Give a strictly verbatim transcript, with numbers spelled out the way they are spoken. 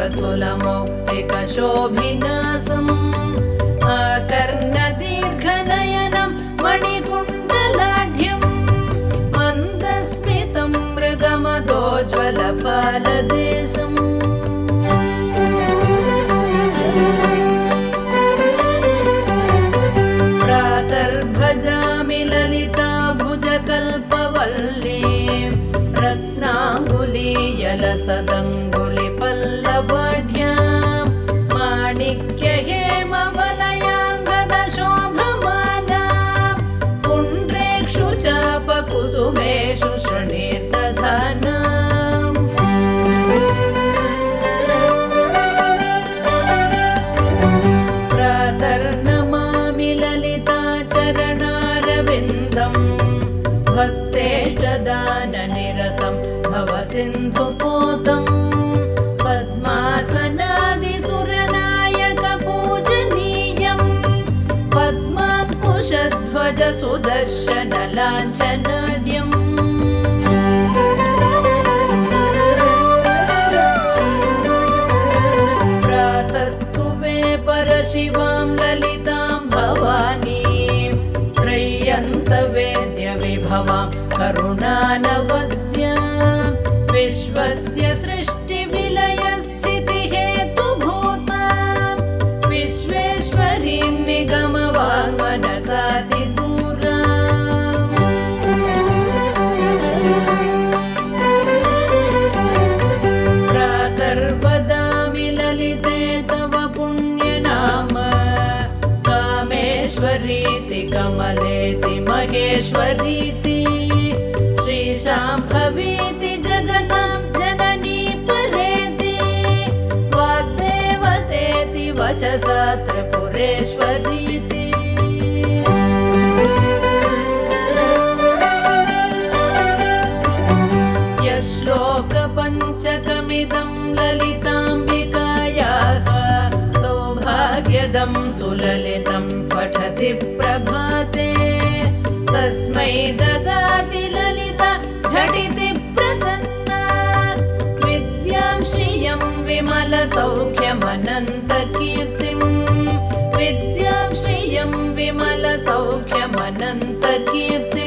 प्रथुलमौक्तिकशोभिनासम् आकर्णदीर्घनयनं मणिकुण्डलाढ्यं मन्दस्मितं मृगमदोज्ज्वलपालदेशम् प्रातर्भजामि ललिता भुजकल्पवल्लीं रत्नाङ्गुलीयलसदङ्गुलिपल्लवाढ्यां माणिक्यहेमवलयाङ्गदशोभमानां पुण्ड्रेक्षु चापकुसुमेषु शृणीर्दधानाम् प्रातर्नमामि ललिता चरणारविन्दम् भक्तेष्टदाननिरतं भवसिन्धुपोतं पद्मासनादिसुरनायकपूजनीयं पद्माङ्कुशध्वजसुदर्शनलाञ्छनाढ्यम् प्रातस्तुवे परशिवां ललितां भवानीं त्रय्यन्तवेद्यविभवां करुणानवद्यां विश्वस्य सृष्टिविलयस्थितिहेतुभूतां विश्वेश्वरीं निगमवाङ्मनसातिदूराम् प्रातर्वदामि ललिते तव पुण्यनाम कामेश्वरीति कमलेति महेश्वरीति श्रीशाम्भवीति जगतां जननी परेति वाग्देवतेति वचसा त्रिपुरेश्वरीति यश्लोकपञ्चकमिदं ललिताम्बिकायाः सौभाग्यदं सुललितं पठति प्रभाते तस्मै ददाति ललिता झटिति प्रसन्ना विद्यां श्रियं विमलसौख्यमनन्तकीर्तिं विद्यां श्रियं विमलसौख्यमनन्तकीर्तिम्